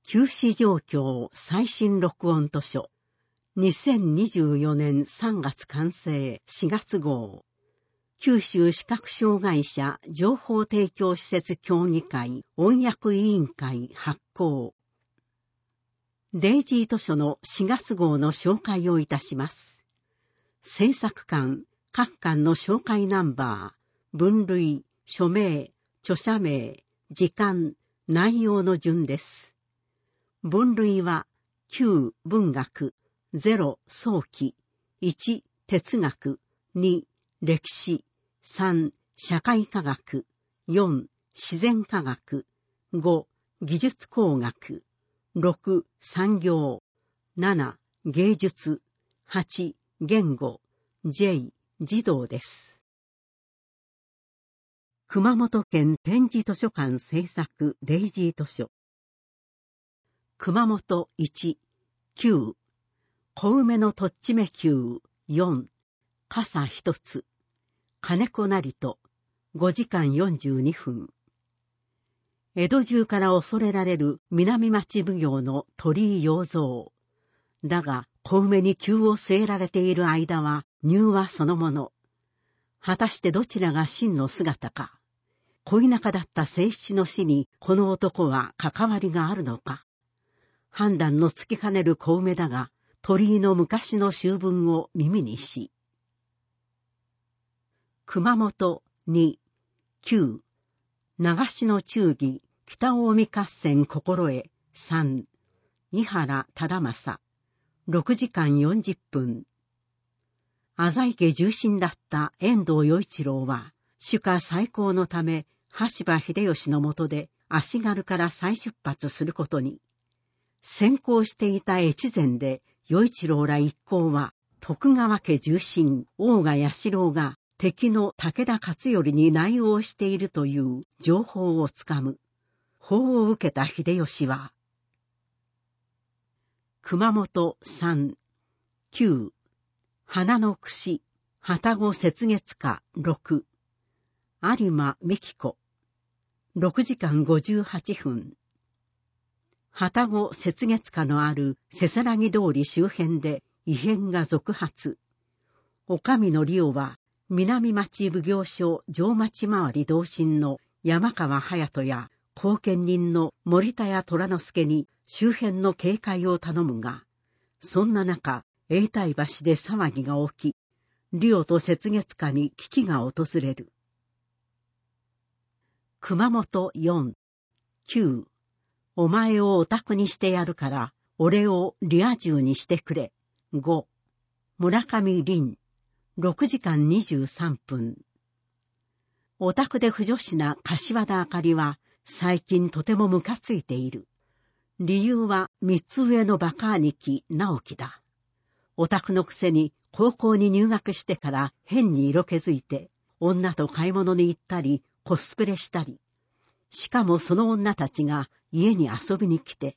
休止状況最新録音図書2024年3月完成4月号九州視覚障害者情報提供施設協議会音訳委員会発行デイジー図書の4月号の紹介をいたします。制作館、各館の紹介ナンバー、分類、署名、著者名、時間、内容の順です。分類は9文学、0早期、1哲学、2歴史、3社会科学、4自然科学、5技術工学、6産業、7芸術、8言語、J 児童です。熊本県点字図書館制作デイジー図書熊本1、9、小梅のとっちめ9、4、傘一つ、金子成人、5時間42分。江戸中から恐れられる南町奉行の鳥居洋蔵。だが、小梅に急を据えられている間は、柔和そのもの。果たしてどちらが真の姿か。恋仲だった正七の死に、この男は関わりがあるのか。判断のつきかねる小梅だが、鳥居の昔の習文を耳にし。熊本2、9、流しの忠義、北近江合戦心得、3、伊原忠政、6時間40分。浅井家重臣だった遠藤与一郎は、主家再興のため、羽柴秀吉の下で足軽から再出発することに、先行していた越前で、与一郎ら一行は、徳川家重臣、大賀彌郎が敵の武田勝頼に内応しているという情報をつかむ。報を受けた秀吉は、熊本3、9、花の櫛、旅籠雪月花6、有馬美紀子、6時間58分。旅籠雪月花のあるせせらぎ通り周辺で異変が続発。お上の利夫は、南町奉行所上町回り同心の山川隼人や、後見人の森田屋虎之助に周辺の警戒を頼むが、そんな中、永代橋で騒ぎが起き、利夫と雪月花に危機が訪れる。熊本4、9、お前をお宅にしてやるから、俺をリア充にしてくれ。5、村上凛、6時間23分。お宅で不女子な柏田あかりは、最近とてもムカついている。理由は三つ上のバカ兄貴直樹だ。オタクのくせに高校に入学してから変に色気づいて、女と買い物に行ったりコスプレしたり。しかもその女たちが家に遊びに来て。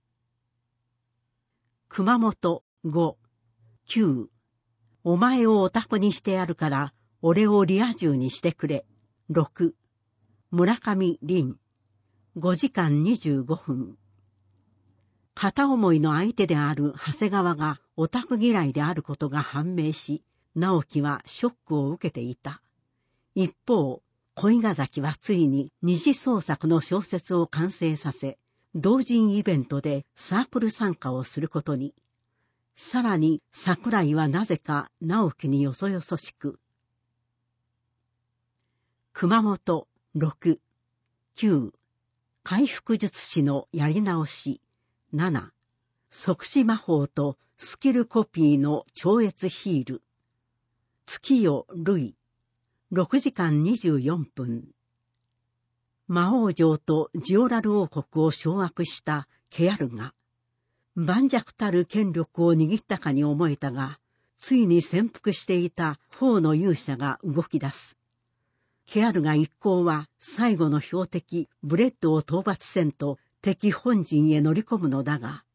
熊本5、9、お前をオタクにしてやるから俺をリア充にしてくれ。6、村上凛。5時間25分。片思いの相手である長谷川がオタク嫌いであることが判明し、直樹はショックを受けていた。一方、恋ヶ崎はついに二次創作の小説を完成させ、同人イベントでサークル参加をすることに。さらに桜井はなぜか直樹によそよそしく。熊本6、9、回復術師のやり直し、7、即死魔法とスキルコピーの超越ヒール。月夜類、6時間24分。魔王城とジオラル王国を掌握したケアルが、盤石たる権力を握ったかに思えたが、ついに潜伏していた4の勇者が動き出す。ケアルガ一行は最後の標的ブレッドを討伐せんと敵本陣へ乗り込むのだが。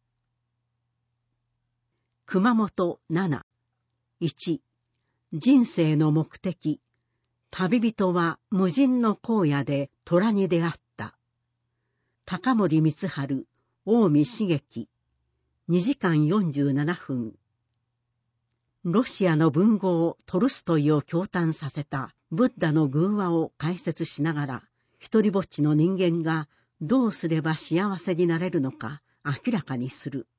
熊本7、1、人生の目的。旅人は無人の荒野で虎に出会った。高森光晴、 近江茂樹、2時間47分。ロシアの文豪トルストイを驚嘆させたブッダの寓話を解説しながら、一人ぼっちの人間がどうすれば幸せになれるのか明らかにする。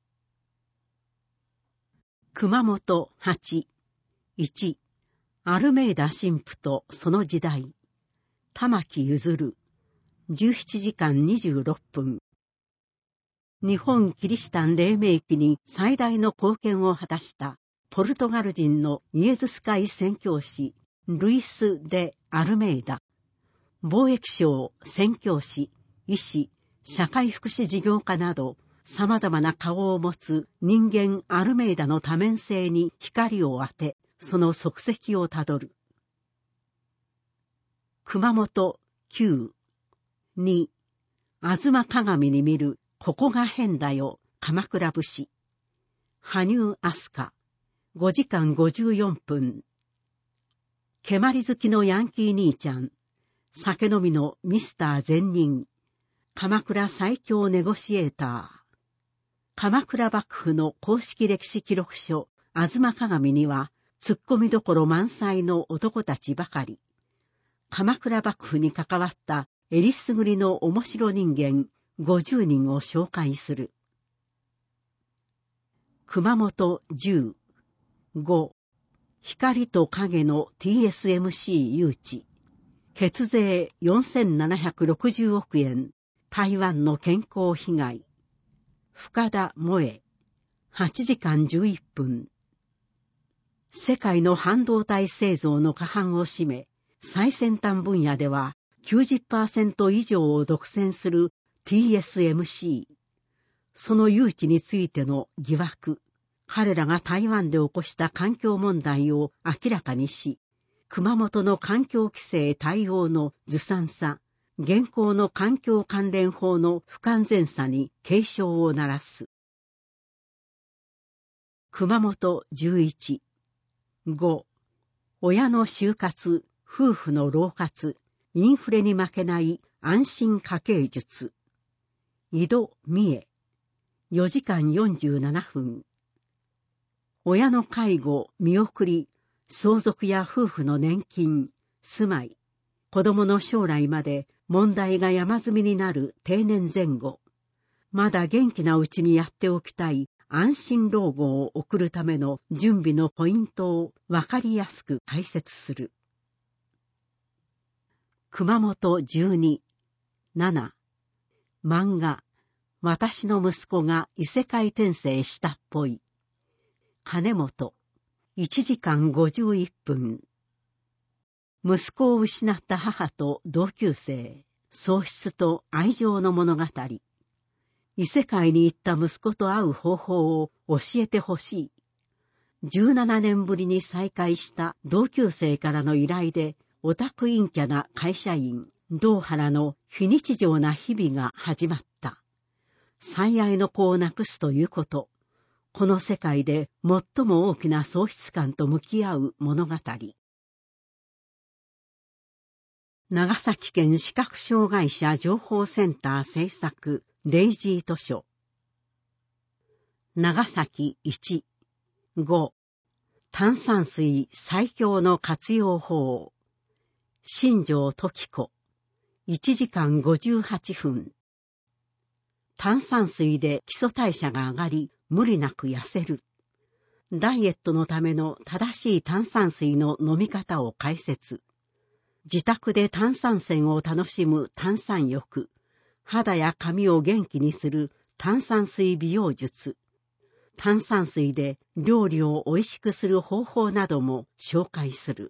熊本8、1、アルメイダ神父とその時代。玉木譲、17時間26分。日本キリシタン黎明期に最大の貢献を果たしたポルトガル人のイエズス会宣教師ルイス・デ・アルメイダ。貿易商、宣教師、医師、社会福祉事業家など様々な顔を持つ人間アルメイダの多面性に光を当て、その足跡をたどる。熊本9、2、吾妻鏡に見るここが変だよ、鎌倉節。羽生飛鳥、5時間54分。蹴鞠好きのヤンキー兄ちゃん、酒飲みのミスター善人、鎌倉最強ネゴシエーター。鎌倉幕府の公式歴史記録書、吾妻鏡には、突っ込みどころ満載の男たちばかり。鎌倉幕府に関わったえりすぐりの面白人間50人を紹介する。熊本10、5、光と影の TSMC 誘致。血税4760億円。台湾の健康被害。深田萌え。8時間11分。世界の半導体製造の過半を占め、最先端分野では 90% 以上を独占する TSMC。その誘致についての疑惑、彼らが台湾で起こした環境問題を明らかにし、熊本の環境規制対応のずさんさ、現行の環境関連法の不完全さに警鐘を鳴らす。熊本11、5、親の就活、夫婦の老活、インフレに負けない安心家計術。井戸美恵、4時間47分。親の介護、見送り、相続や夫婦の年金、住まい、子供の将来まで問題が山積みになる定年前後。まだ元気なうちにやっておきたい安心老後を送るための準備のポイントをわかりやすく解説する。熊本12、7、漫画、私の息子が異世界転生したっぽい。金本、1時間51分。息子を失った母と同級生、喪失と愛情の物語。異世界に行った息子と会う方法を教えてほしい。17年ぶりに再会した同級生からの依頼で、オタク陰キャな会社員、堂原の非日常な日々が始まった。最愛の子を亡くすということ。この世界で最も大きな喪失感と向き合う物語。長崎県視覚障害者情報センター制作デイジー図書。長崎1、5、炭酸水最強の活用法。新庄時子、1時間58分。炭酸水で基礎代謝が上がり、無理なく痩せる。ダイエットのための正しい炭酸水の飲み方を解説。自宅で炭酸泉を楽しむ炭酸浴。肌や髪を元気にする炭酸水美容術。炭酸水で料理を美味しくする方法なども紹介する。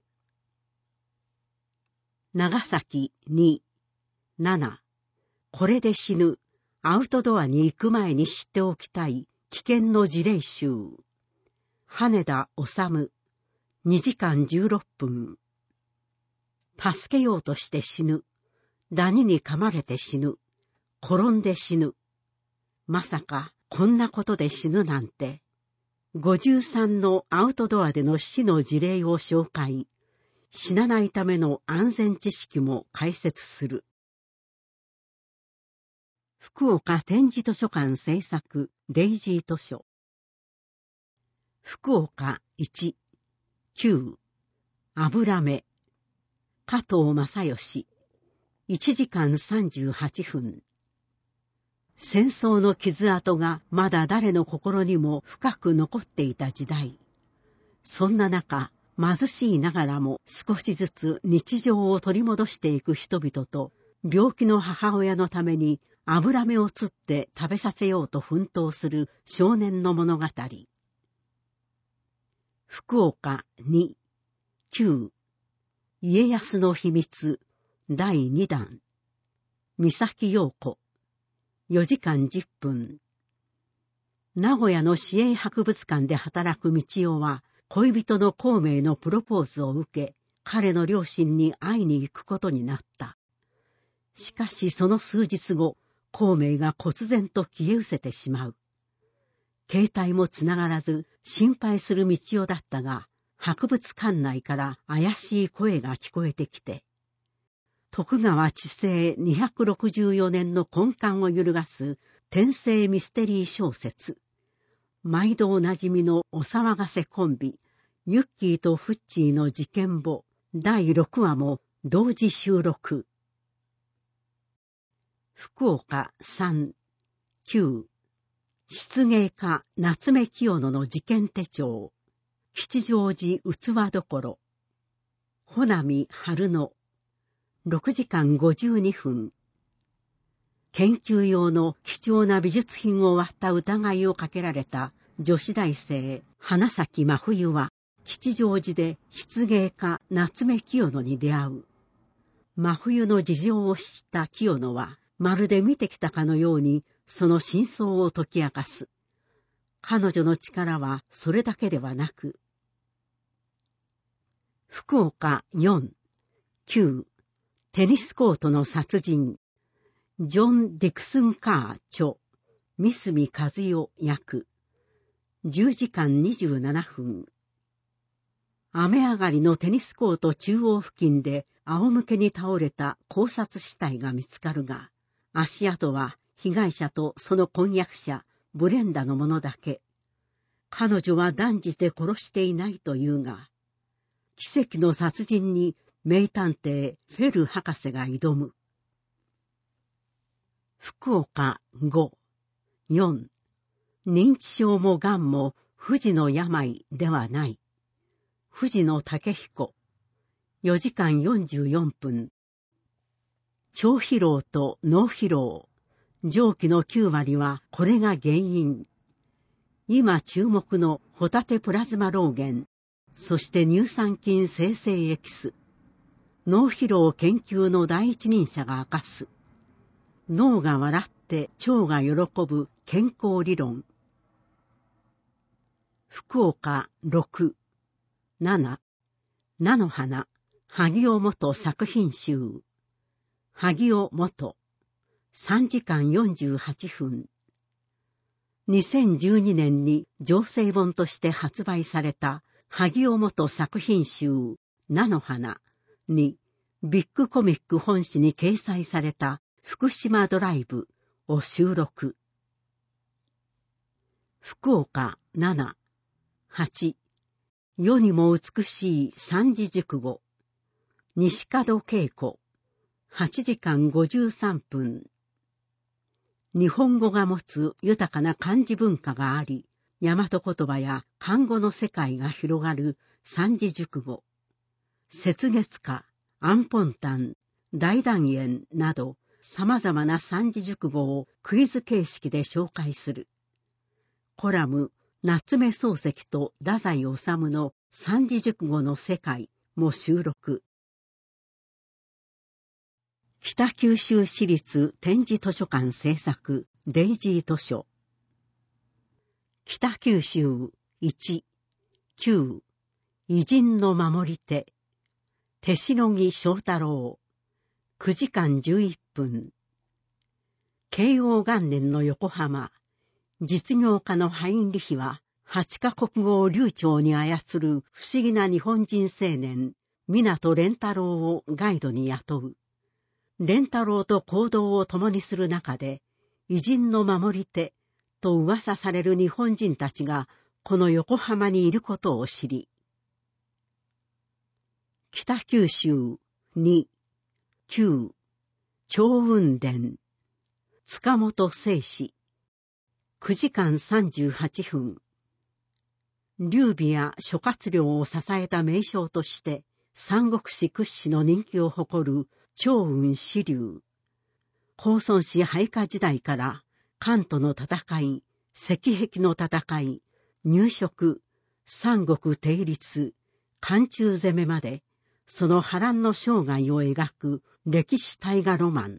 長崎2、7、これで死ぬ。アウトドアに行く前に知っておきたい危険の事例集。羽田治、2時間16分。助けようとして死ぬ。ダニに噛まれて死ぬ。転んで死ぬ。まさかこんなことで死ぬなんて。53のアウトドアでの死の事例を紹介。死なないための安全知識も解説する。 福岡展示図書館制作デイジー図書。福岡1、9、油目、加藤正義、1時間38分。戦争の傷跡がまだ誰の心にも深く残っていた時代。そんな中、貧しいながらも少しずつ日常を取り戻していく人々と、病気の母親のために油目を釣って食べさせようと奮闘する少年の物語。福岡2、9、家康の秘密第2弾。三崎陽子、4時間10分。名古屋の市営博物館で働く道夫は、恋人の孔明のプロポーズを受け、彼の両親に会いに行くことになった。しかしその数日後、孔明が忽然と消え失せてしまう。携帯もつながらず心配する道夫だったが、博物館内から怪しい声が聞こえてきて、徳川治政264年の根幹を揺るがす転生ミステリー小説。毎度おなじみのお騒がせコンビ、ユッキーとフッチーの事件簿第6話も同時収録。福岡3、9、漆芸家夏目清野の事件手帳。吉祥寺器所。穂波春野。6時間52分。研究用の貴重な美術品を割った疑いをかけられた女子大生花咲真冬は吉祥寺で漆芸家夏目清野に出会う。真冬の事情を知った清野はまるで見てきたかのようにその真相を解き明かす。彼女の力はそれだけではなく。福岡4、9、テニスコートの殺人。ジョン・ディクスン・カー著、三角和代役。10時間27分。雨上がりのテニスコート中央付近で仰向けに倒れた絞殺死体が見つかるが、足跡は被害者とその婚約者、ブレンダのものだけ。彼女は断じて殺していないというが、奇跡の殺人に名探偵フェル博士が挑む。福岡5、4、認知症も癌も不治の病ではない。藤野武彦、4時間44分。腸疲労と脳疲労、上記の9割はこれが原因。今注目のホタテプラズマ老原、そして乳酸菌生成エキス。脳疲労研究の第一人者が明かす。脳が笑って腸が喜ぶ健康理論。福岡6、7、菜の花、萩尾元作品集。萩尾元、3時間48分。2012年に情勢本として発売された萩尾元作品集、菜の花に、ビッグコミック本誌に掲載された福島ドライブを収録。福岡7、8、世にも美しい三字熟語。西門恵子、8時間53分。日本語が持つ豊かな漢字文化があり、大和言葉や漢語の世界が広がる三字熟語。雪月花、安本丹、大団円など様々な三字熟語をクイズ形式で紹介する。コラム、夏目漱石と太宰治の三字熟語の世界も収録。北九州市立展示図書館制作デイジー図書。北九州1、9、偉人の守り手。手代木正太郎。9時間11分。慶応元年の横浜。実業家のハインリヒは、8カ国語を流暢に操る不思議な日本人青年、湊連太郎をガイドに雇う。連太郎と行動を共にする中で、 偉人の守り手と噂される日本人たちがこの横浜にいることを知り、北九州2、9、長雲殿、塚本清史、9時間38分、劉備や諸葛亮を支えた名将として、三国志屈指の人気を誇る長雲子龍。高孫子配下時代から、関東の戦い、石壁の戦い、入植、三国定律、漢中攻めまで、その波乱の生涯を描く歴史大河ロマン。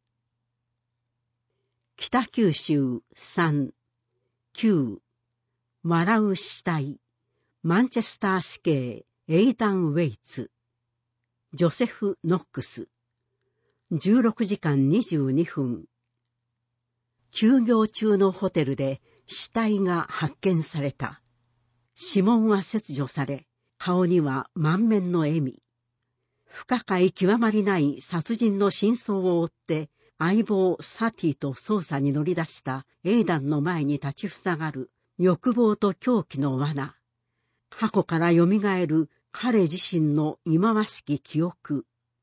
北九州3、9、笑う死体、マンチェスター死刑、エイダン・ウェイツ、ジョセフ・ノックス、16時間22分。休業中のホテルで死体が発見された。指紋は切除され、顔には満面の笑み。不可解極まりない殺人の真相を追って、相棒サティと捜査に乗り出したエイダンの前に立ちふさがる欲望と狂気の罠。過去から蘇る彼自身の忌まわしき記憶。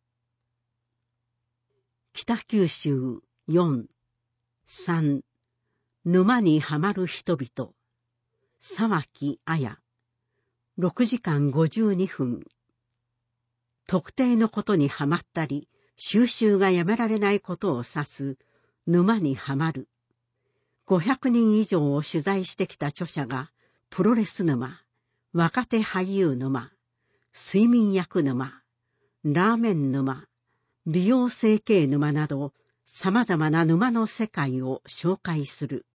北九州4、3、沼にはまる人々。沢木綾。6時間52分。特定のことにはまったり、収集がやめられないことを指す、沼にはまる。500人以上を取材してきた著者が、プロレス沼、若手俳優沼、睡眠薬沼、ラーメン沼、美容整形沼など、様々な沼の世界を紹介する。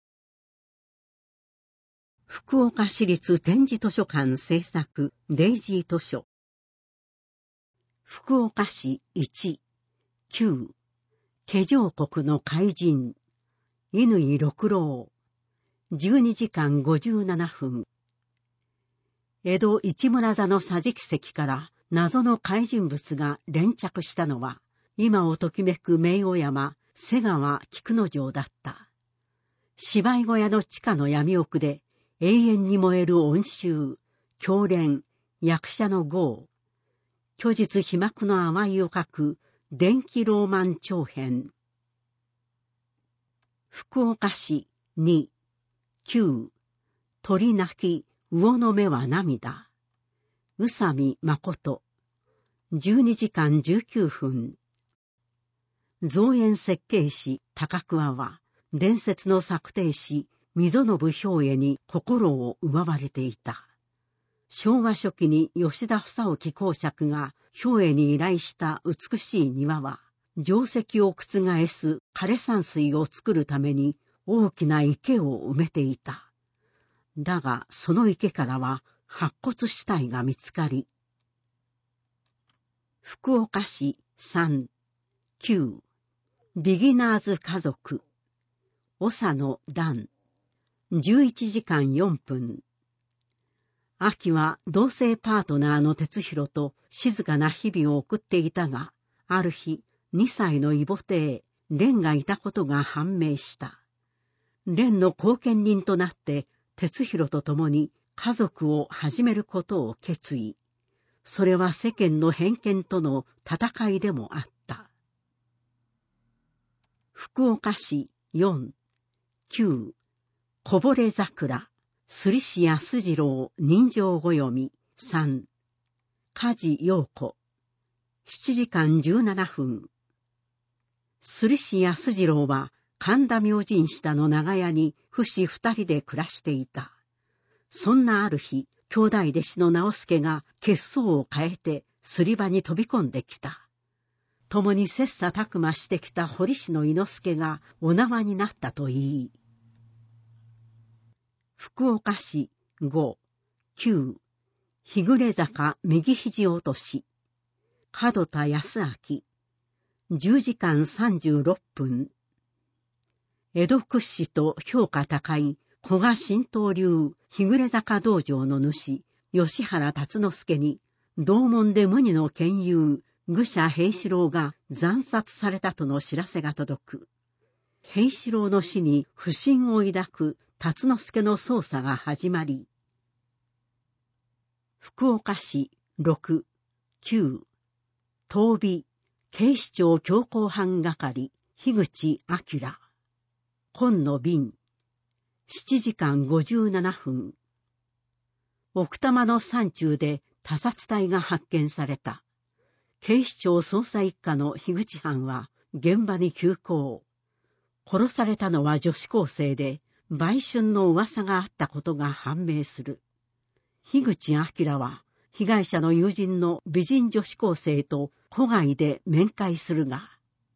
福岡市立展示図書館制作デイジー図書。福岡市1、9、化粧国の怪人、乾六郎、12時間57分。江戸市村座の桟敷席から謎の怪人物が連着したのは、今をときめく名誉山、瀬川菊之丞だった。芝居小屋の地下の闇奥で、永遠に燃える怨臭、狂恋、役者の業、虚実飛膜の淡いを書く電気ローマン長編。福岡市2、9、鳥鳴き、魚の目は涙。宇佐美誠。12時間19分。造園設計士高桑は、伝説の作庭師、溝信兵衛に心を奪われていた。昭和初期に吉田房興公爵が兵衛に依頼した美しい庭は、定石を覆す枯山水を作るために大きな池を埋めていた。だが、その池からは白骨死体が見つかり、福岡市3、9、ビギナーズ家族、長野段、11時間4分。秋は同性パートナーの哲弘と静かな日々を送っていたが、ある日、2歳の異母弟、蓮がいたことが判明した。蓮の後見人となって、哲弘と共に家族を始めることを決意。それは世間の偏見との戦いでもあった。福岡市4、9、こぼれ桜、摺師安次郎人情ご読み3、梶陽子、7時間17分。摺師安次郎は神田明神下の長屋に父子2人で暮らしていた。そんなある日、兄弟弟子の直輔が血相を変えて摺り場に飛び込んできた。共に切磋琢磨してきた堀氏の伊之助がお縄になったといい。福岡市5、9、日暮れ坂右肘落とし、門田康明、10時間36分。江戸屈指と評価高い古賀神道流日暮れ坂道場の主、吉原辰之助に、同門で無二の剣友、愚者平四郎が惨殺されたとの知らせが届く。 平四郎の死に不審を抱く辰之助の捜査が始まり、福岡市6、9、東美警視庁強行犯係、樋口明、今野便、7時間57分。奥多摩の山中で他殺体が発見された。警視庁捜査一課の樋口班は現場に急行。殺されたのは女子高生で、売春の噂があったことが判明する。樋口明は、被害者の友人の美人女子高生と戸外で面会するが、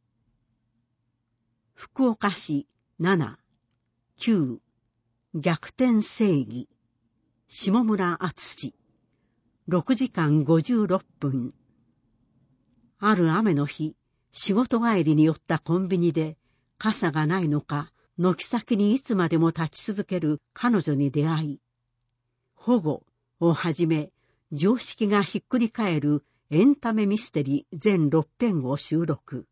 福岡市7、9、逆転正義、下村敦、6時間56分。ある雨の日、仕事帰りに寄ったコンビニで、傘がないのか、軒先にいつまでも立ち続ける彼女に出会い、保護をはじめ、常識がひっくり返るエンタメミステリー全6編を収録。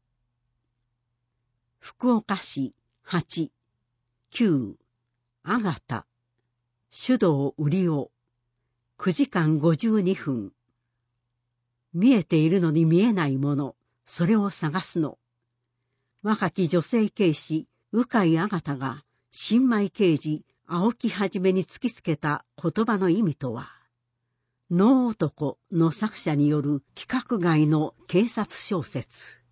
福岡市8、9、あがた、手動売りを、9時間52分。見えているのに見えないもの、それを探すの。若き女性警視、鵜飼あがたが、新米刑事、青木はじめに突きつけた言葉の意味とは、能男の作者による規格外の警察小説。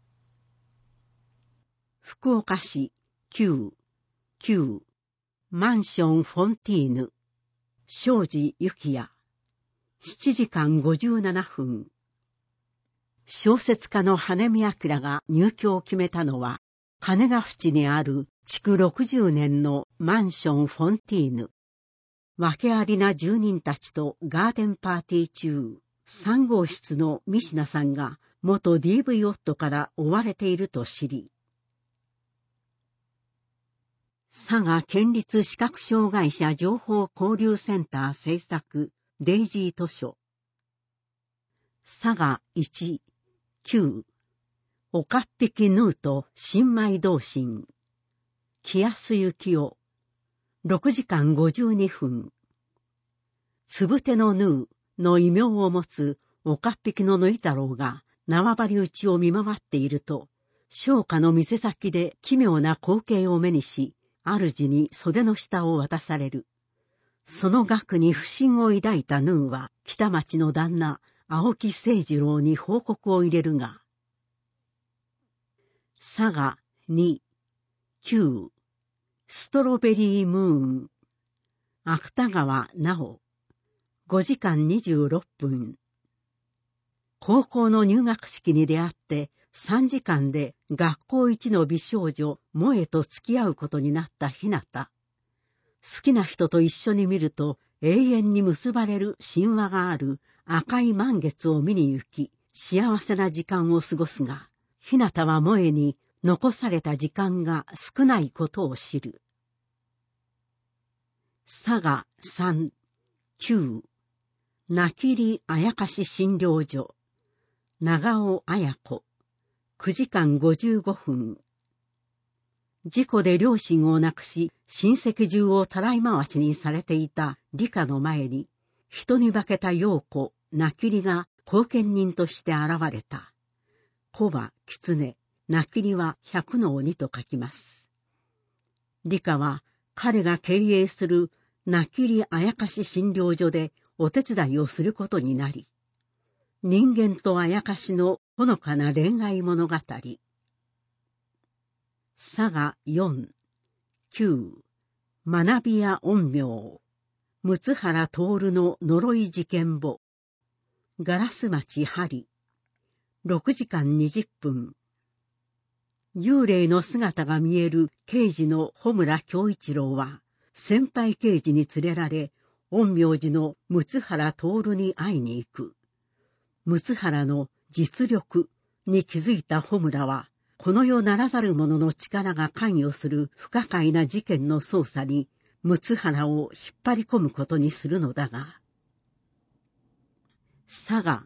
福岡市9、9、マンションフォンティーヌ、庄司幸也、7時間57分。小説家の羽見明が入居を決めたのは、金ヶ淵にある築60年のマンションフォンティーヌ。訳ありな住人たちとガーデンパーティー中、3号室の三品さんが元 DV 夫から追われていると知り、佐賀県立視覚障害者情報交流センター制作デイジー図書。佐賀1、9、岡っ引きヌーと新米同心。木安幸男。6時間52分。つぶてのヌーの異名を持つ岡っ引きのぬい太郎が縄張り討ちを見回っていると、商家の店先で奇妙な光景を目にし、主に袖の下を渡される。その額に不審を抱いたヌーは、北町の旦那、青木清次郎に報告を入れるが、佐賀2、9、ストロベリームーン、芥川直、5時間26分。高校の入学式に出会って3時間で学校一の美少女萌と付き合うことになったひなた。好きな人と一緒に見ると永遠に結ばれる神話がある赤い満月を見に行き、幸せな時間を過ごすが、ひなたは萌に残された時間が少ないことを知る。佐賀3、9、なきりあやかし診療所、長尾綾子、9時間55分。事故で両親を亡くし、親戚中をたらい回しにされていた理香の前に、人に化けた陽子、なきりが後見人として現れた。子は狐、なきりは百の鬼と書きます。理香は彼が経営するなきりあやかし診療所でお手伝いをすることになり、人間とあやかしのほのかな恋愛物語。佐賀4、9、学びや陰陽、六原徹の呪い事件簿、ガラス町針、6時間20分。幽霊の姿が見える刑事の穂村京一郎は、先輩刑事に連れられ、陰陽師の六原徹に会いに行く。六原の実力に気づいた穂村は、この世ならざる者の力が関与する不可解な事件の捜査に、六原を引っ張り込むことにするのだが、佐賀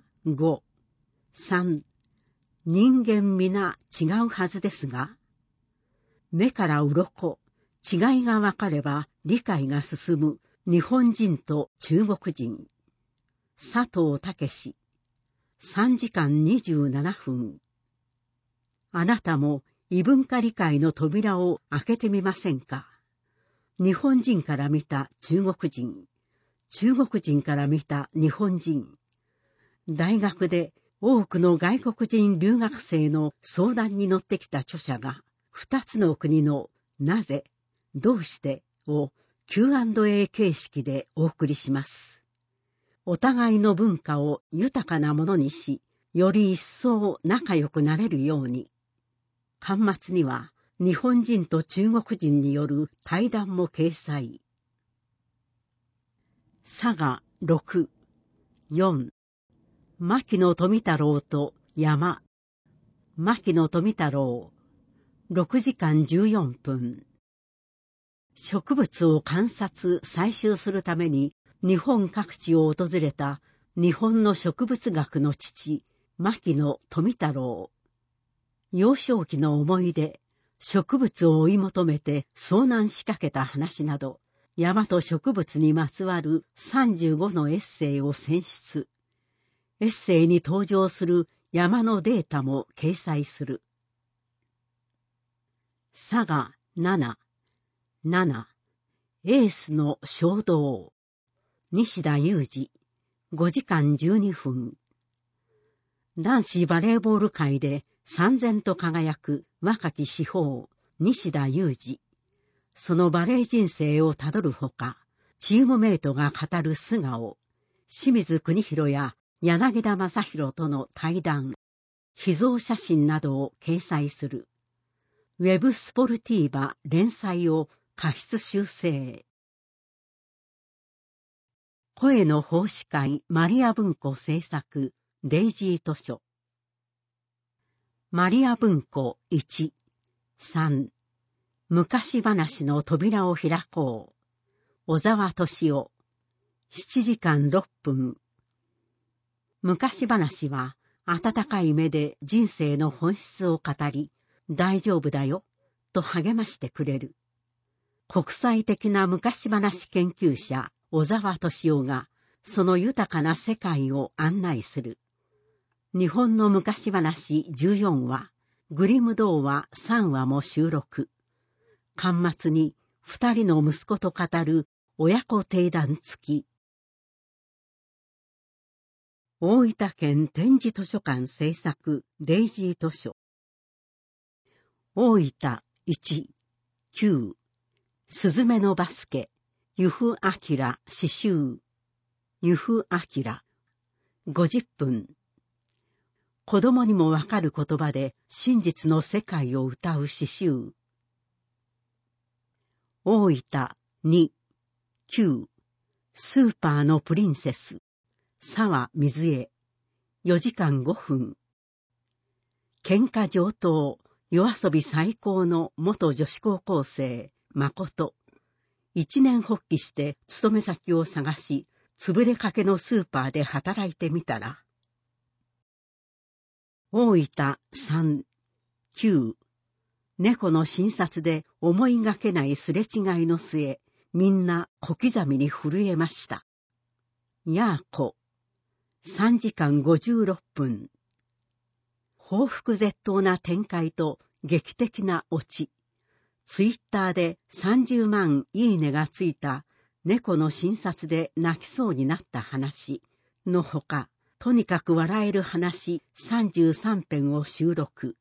5、3、人間皆違うはずですが、 目から鱗、違いが分かれば理解が進む日本人と中国人。佐藤健。3時間27分。あなたも異文化理解の扉を開けてみませんか。日本人から見た中国人、中国人から見た日本人。大学で多くの外国人留学生の相談に乗ってきた著者が、二つの国のなぜ、どうしてを Q&A 形式でお送りします。お互いの文化を豊かなものにし、より一層仲良くなれるように。巻末には日本人と中国人による対談も掲載。佐賀6、4。牧野富太郎と山。牧野富太郎。6時間14分。植物を観察・採集するために日本各地を訪れた日本の植物学の父、牧野富太郎。幼少期の思い出、植物を追い求めて遭難しかけた話など、山と植物にまつわる35のエッセイを選出。エッセイに登場する山のデータも掲載する。佐賀7、エースの衝動。西田裕二、5時間12分。男子バレーボール界で燦然と輝く若き至宝、西田裕二。そのバレー人生をたどるほか、チームメイトが語る素顔、清水邦弘や柳田正宏との対談、秘蔵写真などを掲載する。ウェブスポルティーバ連載を過失修正。声の奉仕会マリア文庫制作デイジー図書。マリア文庫1、3。昔話の扉を開こう。小沢敏夫。7時間6分。昔話は温かい目で人生の本質を語り、大丈夫だよ、と励ましてくれる。国際的な昔話研究者、小沢敏夫が、その豊かな世界を案内する。日本の昔話14話、グリム童話3話も収録。巻末に2人の息子と語る親子定談付き。大分県展示図書館制作デイジー図書。大分1、9。すずめのバスケ、由布彰詩集。由布彰。50分。子供にもわかる言葉で真実の世界を歌う詩集。大分2、9。スーパーのプリンセス、沢水江。4時間5分。喧嘩上等、夜遊び最高の元女子高校生、誠。一年発起して勤め先を探し、潰れかけのスーパーで働いてみたら。大分3、9。猫の診察で思いがけないすれ違いの末、みんな小刻みに震えました。やーこ。3時間56分。報復絶倒な展開と劇的なオチ。ツイッターで30万いいねがついた猫の診察で泣きそうになった話のほか、とにかく笑える話33編を収録。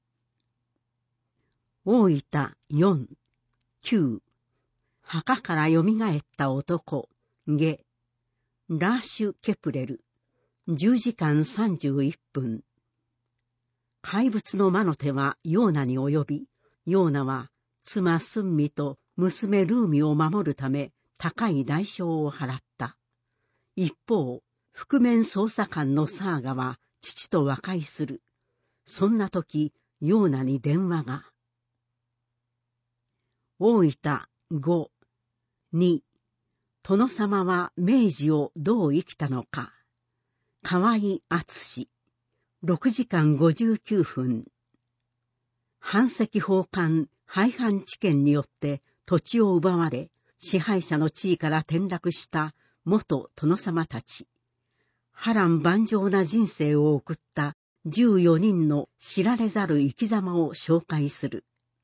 大分4、9。墓から蘇った男、ゲ。ラーシュ・ケプレル。10時間31分。怪物の魔の手はヨーナに及び、ヨーナは妻スンミと娘ルーミを守るため高い代償を払った。一方、覆面捜査官のサーガは父と和解する。そんな時、ヨーナに電話が。大分5、2。殿様は明治をどう生きたのか。河合敦。6時間59分。 藩籍奉還廃藩置県によって土地を奪われ、支配者の地位から転落した元殿様たち。波乱万丈な人生を送った14人の知られざる生き様を紹介する。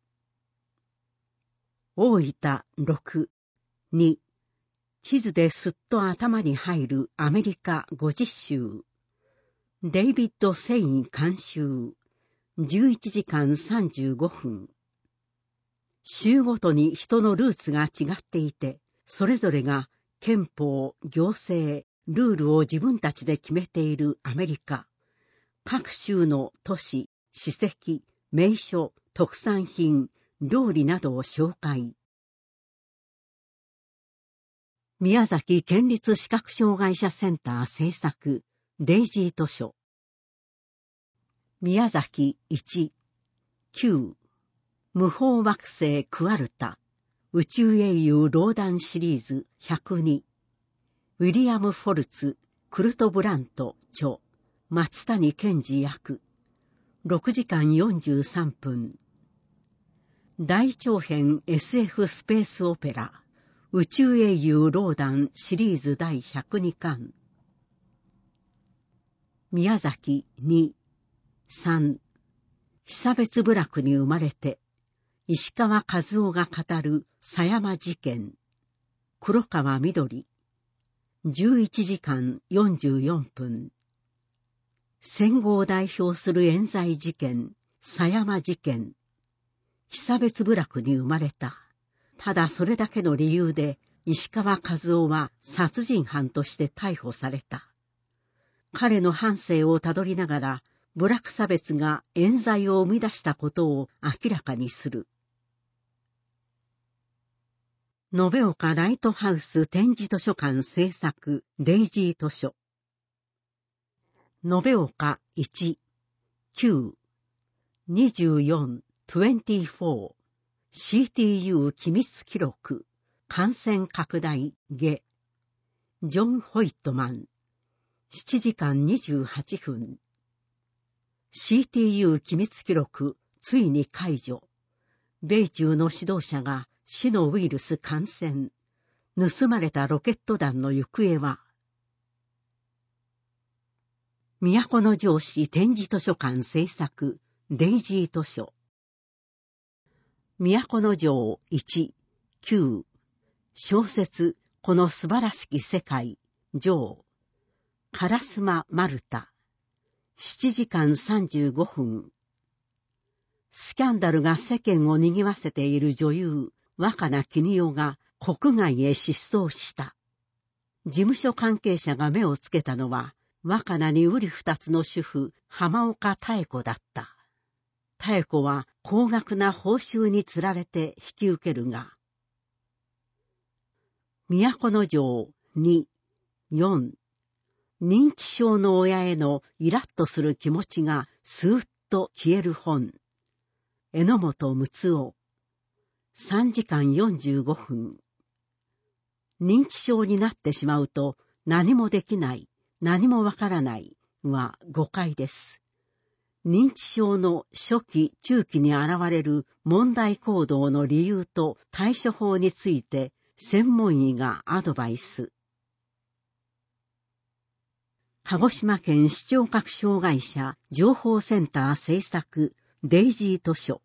大分6、2、地図ですっと頭に入るアメリカ50州。デイビッド・セイン監修。11時間35分。州ごとに人のルーツが違っていて、それぞれが憲法、行政、ルールを自分たちで決めているアメリカ。各州の都市、史跡、名所、特産品、料理などを紹介。宮崎県立視覚障害者センター制作、デイジー図書。宮崎1、9、無法惑星クワルタ、宇宙英雄ローダンシリーズ102、ウィリアム・フォルツ、クルト・ブラント、著、松谷健二役、6時間43分。大長編 SF スペースオペラ、宇宙英雄ローダンシリーズ第102巻。宮崎2、3、久別部落に生まれて、石川和夫が語る狭山事件。黒川みどり。11時間44分。戦後を代表する冤罪事件、狭山事件。久別部落に生まれた。ただそれだけの理由で、石川和夫は殺人犯として逮捕された。彼の半生をたどりながら、部落差別が冤罪を生み出したことを明らかにする。延岡ライトハウス展示図書館制作デイジー図書。延岡1、9、24、24、CTU 機密記録、感染拡大、下。ジョン・ホイットマン。7時間28分。CTU 機密記録、ついに解除。米中の指導者が死のウイルス感染。盗まれたロケット弾の行方は。都城市展示図書館制作、デイジー図書。都城1、9、小説、この素晴らしき世界、上。烏丸マルタ。7時間35分。スキャンダルが世間を賑わせている女優、若菜絹代が国外へ失踪した。事務所関係者が目をつけたのは、若菜にうり二つの主婦、浜岡妙子だった。妙子は高額な報酬につられて引き受けるが、都城2、4、認知症の親へのイラッとする気持ちがスーッと消える本。榎本睦夫。3時間45分。認知症になってしまうと何もできない、何もわからないは誤解です。認知症の初期、中期に現れる問題行動の理由と対処法について専門医がアドバイス。鹿児島県視聴覚障害者情報センター制作デイジー図書。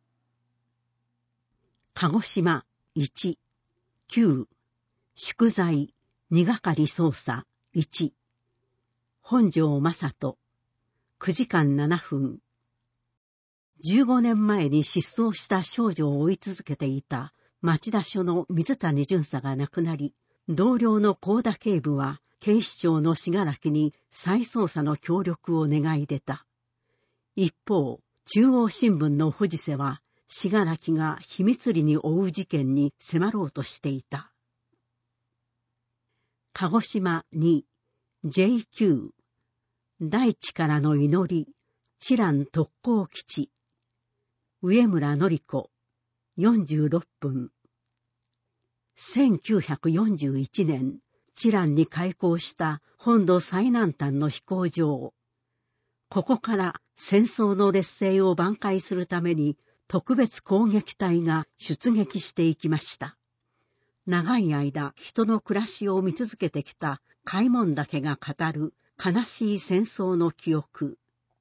鹿児島1、9、宿題、2係捜査1、本庄正人、9時間7分。15年前に失踪した少女を追い続けていた町田署の水谷巡査が亡くなり、同僚の幸田警部は警視庁の信楽に再捜査の協力を願い出た。一方、中央新聞の藤瀬は、信楽が秘密裏に追う事件に迫ろうとしていた。鹿児島2、JQ、大地からの祈り、知覧特攻基地、上村典子、46分。1941年、知覧に開港した本土最南端の飛行場。ここから戦争の劣勢を挽回するために特別攻撃隊が出撃していきました。長い間人の暮らしを見続けてきた開門岳が語る悲しい戦争の記憶。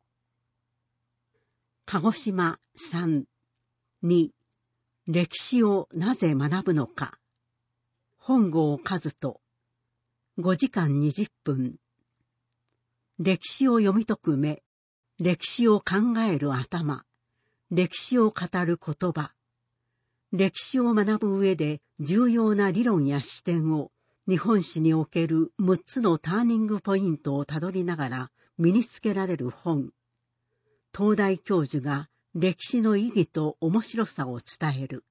鹿児島3、2、歴史をなぜ学ぶのか。本郷和人、5時間20分。歴史を読み解く目、歴史を考える頭、歴史を語る言葉。歴史を学ぶ上で重要な理論や視点を日本史における6つのターニングポイントをたどりながら身につけられる本。東大教授が歴史の意義と面白さを伝える。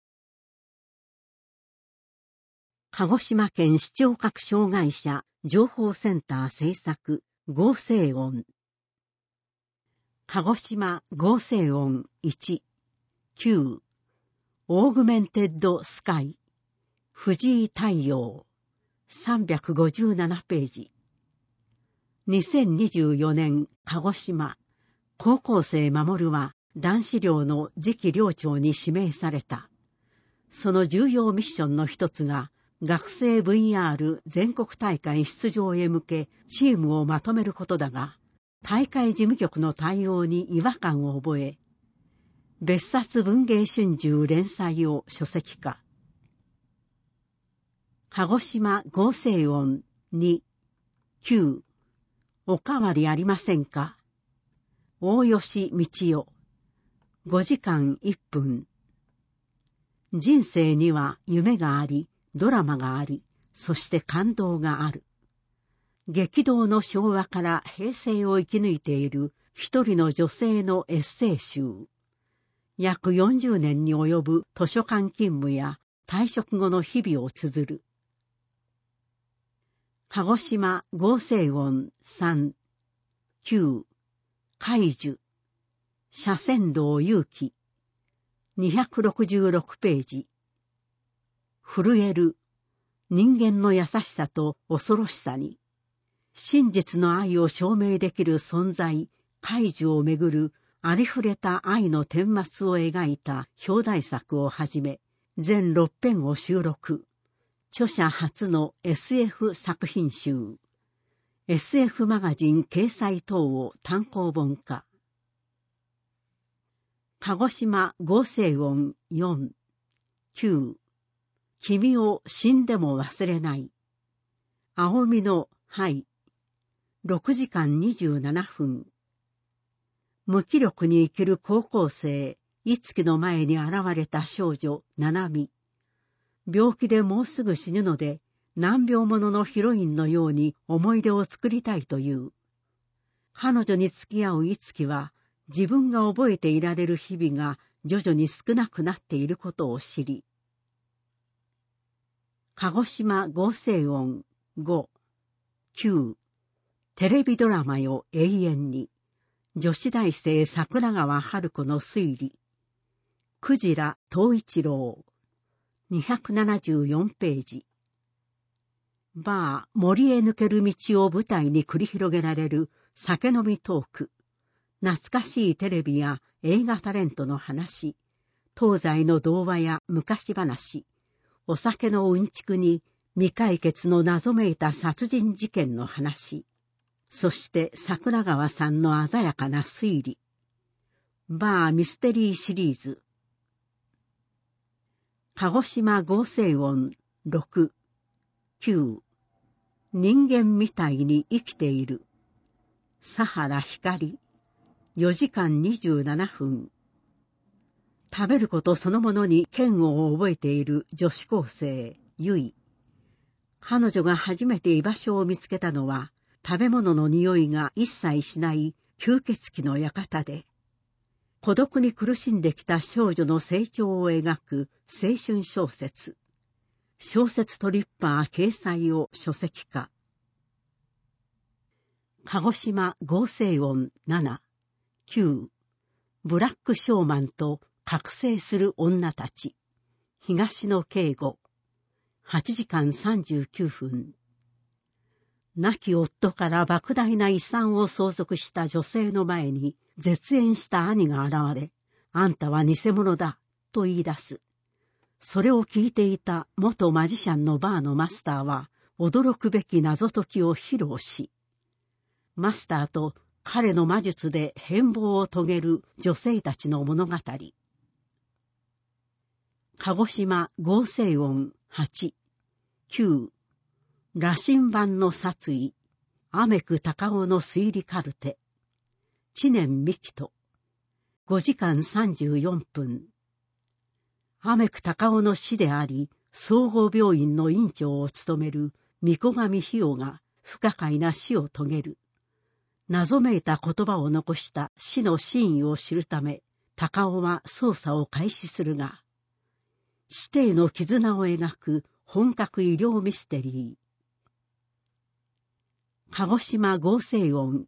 鹿児島県視聴覚障害者情報センター制作合成音。鹿児島合成音1、9、オーグメンテッドスカイ、藤井太陽、357ページ。2024年鹿児島、高校生守は男子寮の次期寮長に指名された。その重要ミッションの一つが、学生 VR 全国大会出場へ向けチームをまとめることだが、大会事務局の対応に違和感を覚え、別冊文芸春秋連載を書籍化。鹿児島合成音2、9、おかわりありませんか。大吉道代、5時間1分。人生には夢があり、ドラマがあり、そして感動がある。激動の昭和から平成を生き抜いている一人の女性のエッセイ集。約40年に及ぶ図書館勤務や退職後の日々を綴る。鹿児島合成音3、9、海樹、斜線道勇気、266ページ。震える人間の優しさと恐ろしさに、真実の愛を証明できる存在、海樹をめぐるありふれた愛の顛末を描いた表題作をはじめ、全6編を収録。著者初の SF 作品集。SF マガジン掲載等を単行本化。鹿児島合成音4、9、君を死んでも忘れない。青みの灰。6時間27分。無気力に生きる高校生、いつきの前に現れた少女、ななみ。病気でもうすぐ死ぬので、難病者のヒロインのように思い出を作りたいという。彼女に付き合ういつきは、自分が覚えていられる日々が徐々に少なくなっていることを知り。鹿児島合成音5、9、テレビドラマよ永遠に。女子大生桜川春子の推理。クジラ東一郎。274ページ。バー森へ抜ける道を舞台に繰り広げられる酒飲みトーク。懐かしいテレビや映画タレントの話。東西の童話や昔話。お酒のうんちくに未解決の謎めいた殺人事件の話。そして桜川さんの鮮やかな推理。バーミステリーシリーズ。鹿児島合成音6、9、人間みたいに生きている。佐原光。4時間27分。食べることそのものに嫌悪を覚えている女子高生、ゆい。彼女が初めて居場所を見つけたのは、食べ物の匂いが一切しない吸血鬼の館で、孤独に苦しんできた少女の成長を描く青春小説。小説トリッパー掲載を書籍化。鹿児島合成音7、9、ブラックショーマンと覚醒する女たち。東野圭吾。8時間39分。亡き夫から莫大な遺産を相続した女性の前に絶縁した兄が現れ、 あんたは偽物だ、と言い出す。それを聞いていた元マジシャンのバーのマスターは、驚くべき謎解きを披露し、マスターと彼の魔術で変貌を遂げる女性たちの物語。鹿児島合成音8、9、羅針盤の殺意、アメク高尾の推理カルテ、知念美希と、5時間34分。アメク高尾の死であり、総合病院の院長を務める御子上日代が不可解な死を遂げる。謎めいた言葉を残した死の真意を知るため、高尾は捜査を開始するが、死定の絆を描く本格医療ミステリー。鹿児島合成音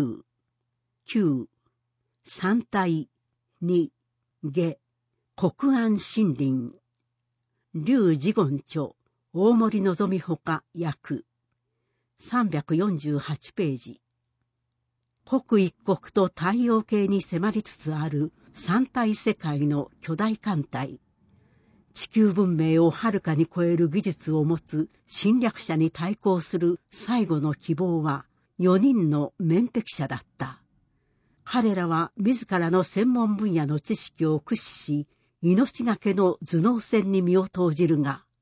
9、9、3体2、下、国安森林。劉次言著、大森のぞみほか訳。348ページ。刻一刻と太陽系に迫りつつある三体世界の巨大艦隊。地球文明をはるかに超える技術を持つ侵略者に対抗する最後の希望は4人の面壁者だった。彼らは自らの専門分野の知識を駆使し、命がけの頭脳戦に身を投じるが、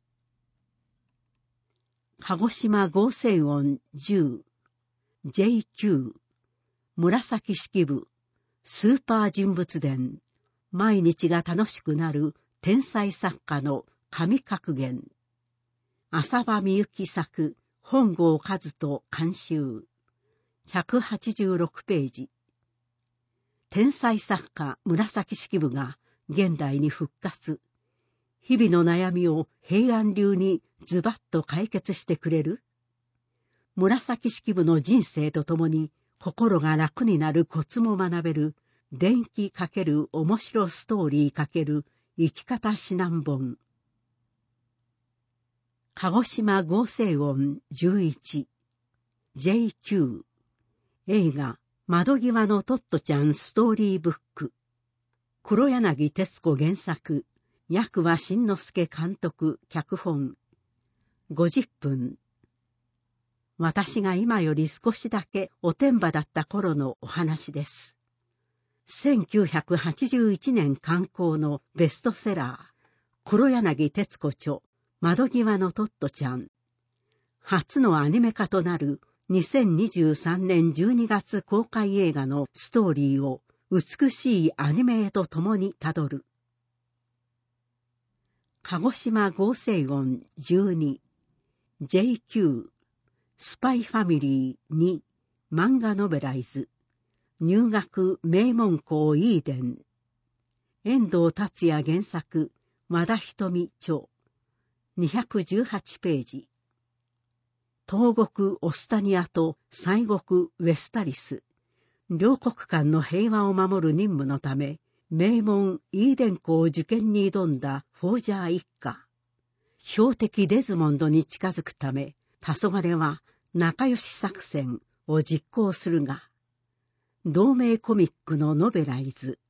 鹿児島合成音10、JQ、紫式部、スーパー人物伝、毎日が楽しくなる天才作家の神格言。浅場みゆき作、本郷和人監修。186ページ。天才作家紫式部が現代に復活。日々の悩みを平安流にズバッと解決してくれる。紫式部の人生とともに心が楽になるコツも学べる伝記×面白ストーリー×生き方指南本。鹿児島合成音11 JQ 映画窓際のトットちゃんストーリーブック。黒柳徹子原作、役は新之助監督脚本。50分。私が今より少しだけおてんばだった頃のお話です。1981年刊行のベストセラー、黒柳徹子著、窓際のトットちゃん。初のアニメ化となる2023年12月公開映画のストーリーを美しいアニメへと共にたどる。鹿児島合成音12 JQ スパイファミリー2漫画ノベライズ入学名門校イーデン。遠藤達也原作、和田瞳著。218ページ。東国オスタニアと西国ウェスタリス。両国間の平和を守る任務のため、名門イーデン校受験に挑んだフォージャー一家。標的デズモンドに近づくため、黄昏は仲良し作戦を実行するが、同名コミックのノベライズ。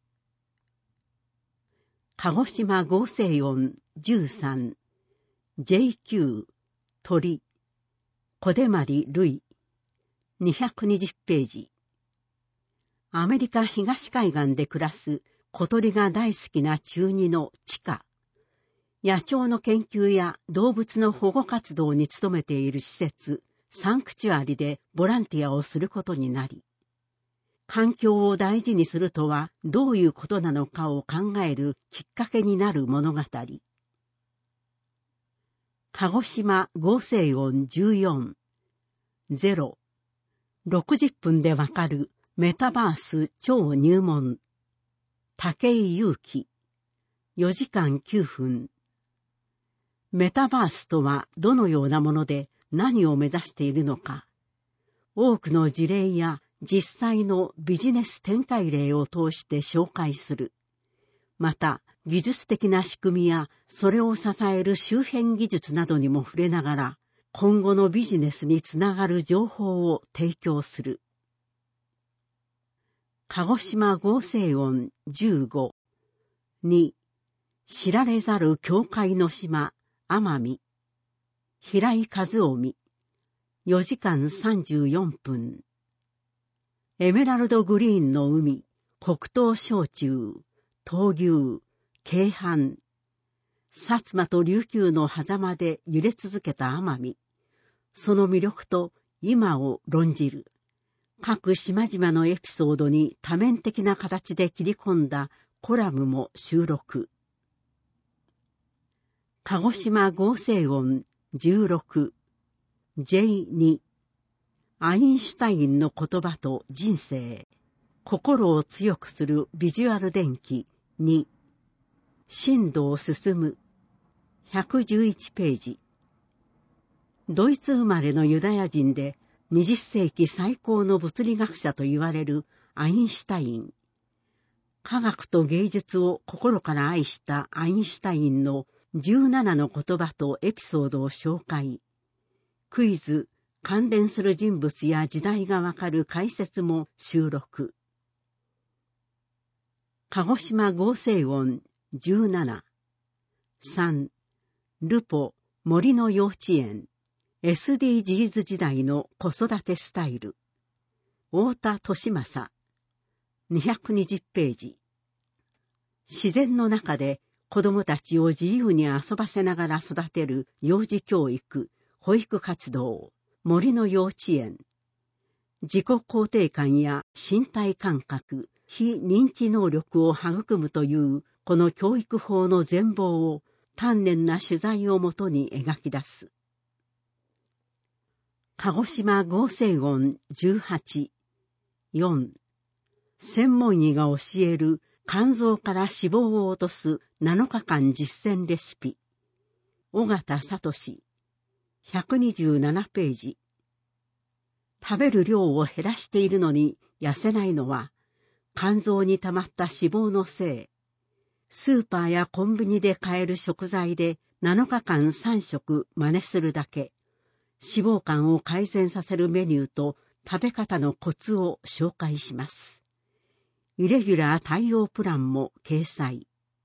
鹿児島合成音13 JQ 鳥小出丸類220ページ。アメリカ東海岸で暮らす小鳥が大好きな中二のチカ。野鳥の研究や動物の保護活動に努めている施設サンクチュアリでボランティアをすることになり、環境を大事にするとはどういうことなのかを考えるきっかけになる物語。鹿児島合成音14 0 60分でわかるメタバース超入門。武井祐樹4時間9分。メタバースとはどのようなもので何を目指しているのか。多くの事例や実際のビジネス展開例を通して紹介する。また、技術的な仕組みやそれを支える周辺技術などにも触れながら、今後のビジネスにつながる情報を提供する。鹿児島合成音15 2、知られざる教会の島、奄美。平井和臣。4時間34分。エメラルドグリーンの海、北東焼酎、闘牛、京阪。薩摩と琉球の狭間で揺れ続けた奄美。その魅力と今を論じる。各島々のエピソードに多面的な形で切り込んだコラムも収録。鹿児島合成音16 J2 アインシュタインの言葉と人生。心を強くするビジュアル伝記2進藤進111ページ。ドイツ生まれのユダヤ人で20世紀最高の物理学者と言われるアインシュタイン。科学と芸術を心から愛したアインシュタインの17の言葉とエピソードを紹介。クイズ、関連する人物や時代がわかる解説も収録。鹿児島合成音17 3ルポ森の幼稚園 SDGs 時代の子育てスタイル太田利正220ページ。自然の中で子供たちを自由に遊ばせながら育てる幼児教育、保育活動、森の幼稚園。自己肯定感や身体感覚、非認知能力を育むというこの教育法の全貌を丹念な取材をもとに描き出す。鹿児島合成音18 4専門医が教える肝臓から脂肪を落とす7日間実践レシピ。尾形聡127ページ。食べる量を減らしているのに痩せないのは肝臓に溜まった脂肪のせい。スーパーやコンビニで買える食材で7日間3食真似するだけ。脂肪肝を改善させるメニューと食べ方のコツを紹介します。イレギュラー対応プランも掲載。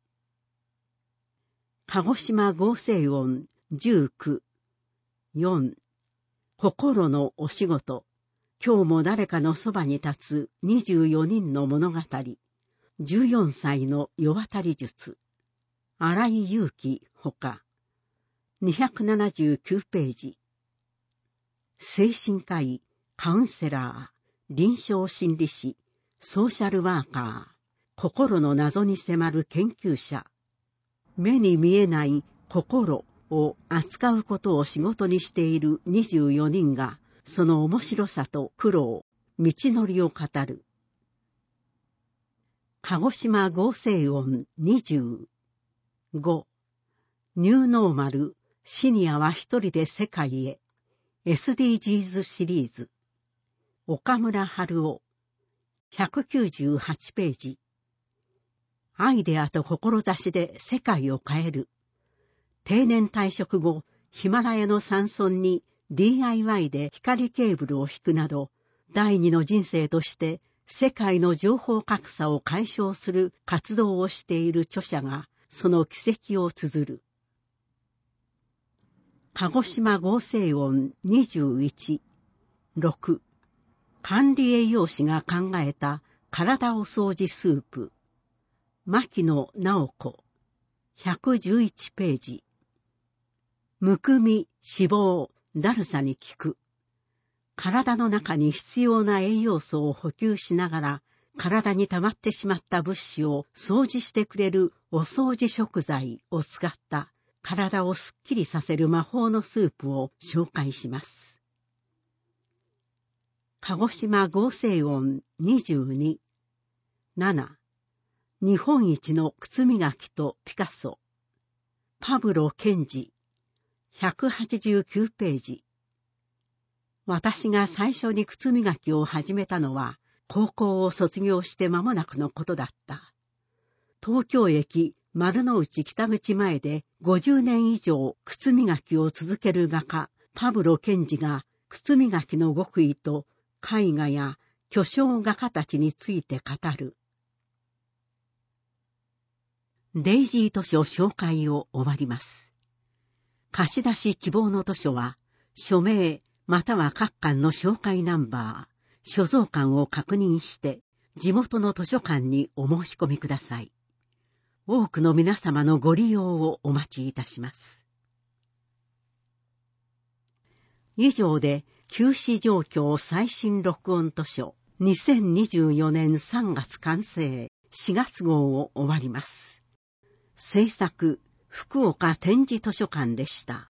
鹿児島合成音19 4心のお仕事。今日も誰かのそばに立つ24人の物語。14歳の世渡り術。新井祐樹ほか。279ページ。精神科医、カウンセラー、臨床心理士、ソーシャルワーカー、心の謎に迫る研究者。目に見えない心を扱うことを仕事にしている24人が、その面白さと苦労、道のりを語る。鹿児島合成音20 5ニューノーマル、シニアは一人で世界へ。SDGs シリーズ。岡村春夫。198ページ。アイデアと志で世界を変える。定年退職後、ヒマラヤの山村に DIY で光ケーブルを引くなど、第二の人生として世界の情報格差を解消する活動をしている著者が、その軌跡を綴る。鹿児島合成音21 6管理栄養士が考えた体を掃除スープ。牧野直子111ページ。むくみ、脂肪、だるさに効く。体の中に必要な栄養素を補給しながら、体に溜まってしまった物資を掃除してくれるお掃除食材を使った体をすっきりさせる魔法のスープを紹介します。鹿児島合成音22 7日本一の靴磨きとピカソ。パブロ健二189ページ。私が最初に靴磨きを始めたのは高校を卒業して間もなくのことだった。東京駅丸の内北口前で50年以上靴磨きを続ける画家パブロ健二が靴磨きの極意と絵画や巨匠画家たちについて語る。 デイジー図書紹介を終わります。貸し出し希望の図書は、署名または各館の紹介ナンバー、所蔵館を確認して、地元の図書館にお申し込みください。多くの皆様のご利用をお待ちいたします。以上で、休止状況最新録音図書2024年3月完成4月号を終わります。制作、福岡展示図書館でした。